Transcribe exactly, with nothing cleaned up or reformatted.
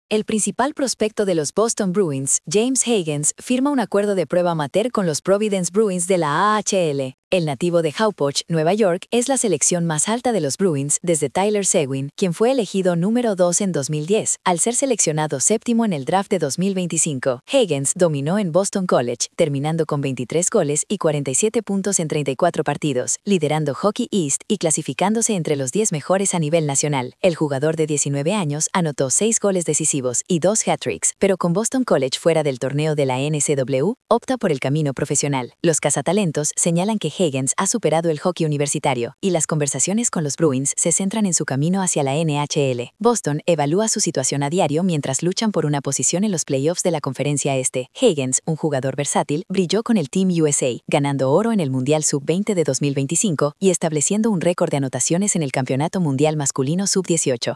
El principal prospecto de los Boston Bruins, James Higgins, firma un acuerdo de prueba amateur con los Providence Bruins de la A H L. El nativo de Hauppauge, Nueva York, es la selección más alta de los Bruins desde Tyler Seguin, quien fue elegido número dos en dos mil diez, al ser seleccionado séptimo en el draft de dos mil veinticinco. Higgins dominó en Boston College, terminando con veintitrés goles y cuarenta y siete puntos en treinta y cuatro partidos, liderando Hockey East y clasificándose entre los diez mejores a nivel nacional. El jugador de diecinueve años anotó seis goles decisivos y dos hat-tricks, pero con Boston College fuera del torneo de la N C W, opta por el camino profesional. Los cazatalentos señalan que Higgins ha superado el hockey universitario, y las conversaciones con los Bruins se centran en su camino hacia la N H L. Boston evalúa su situación a diario mientras luchan por una posición en los playoffs de la Conferencia Este. Higgins, un jugador versátil, brilló con el Team U S A, ganando oro en el Mundial sub veinte de dos mil veinticinco y estableciendo un récord de anotaciones en el Campeonato Mundial Masculino sub dieciocho.